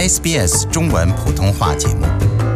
SBS 中文普通话节目。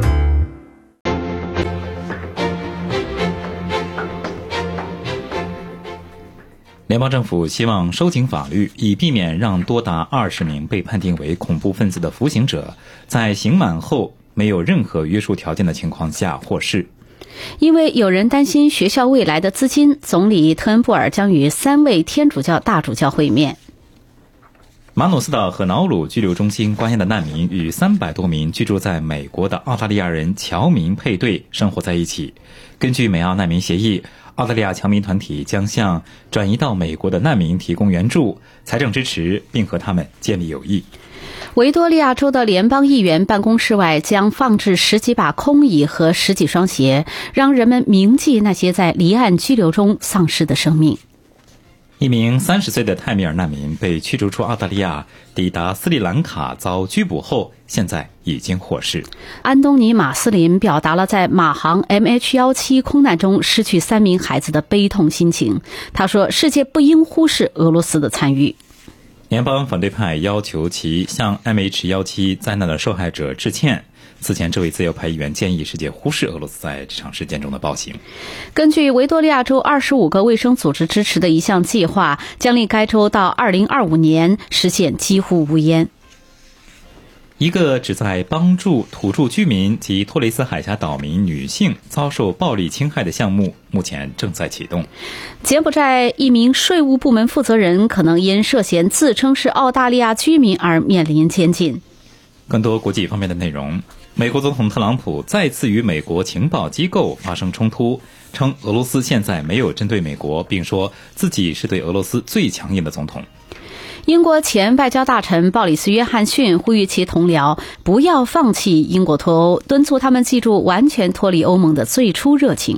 联邦政府希望收紧法律，以避免让多达20名被判定为恐怖分子的服刑者在刑满后没有任何约束条件的情况下获释。 因为有人担心学校未来的资金，总理特恩布尔将与3位天主教大主教会面。 马努斯岛和瑙鲁拘留中心关押的难民与300多名居住在美国的澳大利亚人侨民配对生活在一起。根据美澳难民协议，澳大利亚侨民团体将向转移到美国的难民提供援助、财政支持，并和他们建立友谊。 维多利亚州的联邦议员办公室外将放置10几把空椅和10几双鞋，让人们铭记那些在离岸拘留中丧失的生命。 一名30岁的泰米尔难民被驱逐出澳大利亚，抵达斯里兰卡遭拘捕后，现在已经获释。 安东尼·马斯林表达了在马航 MH17 空难中失去3名孩子的悲痛心情。他说，世界不应忽视俄罗斯的参与。 联邦反对派要求其向 MH17 灾难的受害者致歉。此前，这位自由派议员建议世界忽视俄罗斯在这场事件中的暴行。 根据维多利亚州25个卫生组织支持的一项计划，将令该州到2025年实现几乎无烟。 一个旨在帮助土著居民及托雷斯海峡岛民女性遭受暴力侵害的项目目前正在启动。 柬埔寨一名税务部门负责人可能因涉嫌自称是澳大利亚居民而面临监禁。 更多国际方面的内容。美国总统特朗普再次与美国情报机构发生冲突，称俄罗斯现在没有针对美国，并说自己是对俄罗斯最强硬的总统。 英国前外交大臣鲍里斯·约翰逊呼吁其同僚不要放弃英国脱欧，敦促他们记住完全脱离欧盟的最初热情。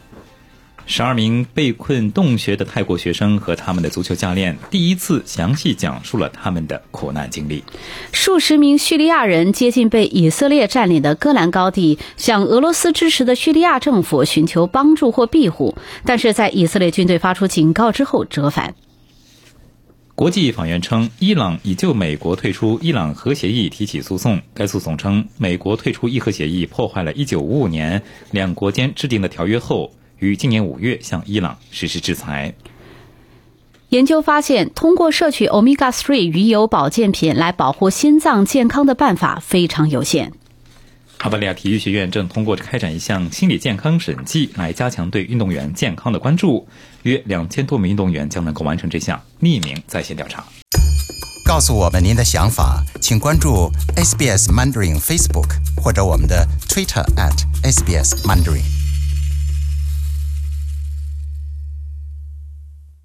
12名被困洞穴的泰国学生和他们的足球教练第一次详细讲述了他们的苦难经历。 数十名叙利亚人接近被以色列占领的戈兰高地，向俄罗斯支持的叙利亚政府寻求帮助或庇护，但是在以色列军队发出警告之后折返。 国际法院称，伊朗已就美国退出伊朗核协议提起诉讼。该诉讼称，美国退出伊核协议破坏了1955年两国间制定的条约后，于今年5月向伊朗实施制裁。 研究发现，通过摄取 Omega-3 鱼油保健品来保护心脏健康的办法非常有限。 澳大利亚体育学院正通过开展一项心理健康审计来加强对运动员健康的关注，约2000多名运动员将能够完成这项匿名在线调查。 告诉我们您的想法，请关注 SBS Mandarin Facebook 或者我们的 Twitter @SBS Mandarin。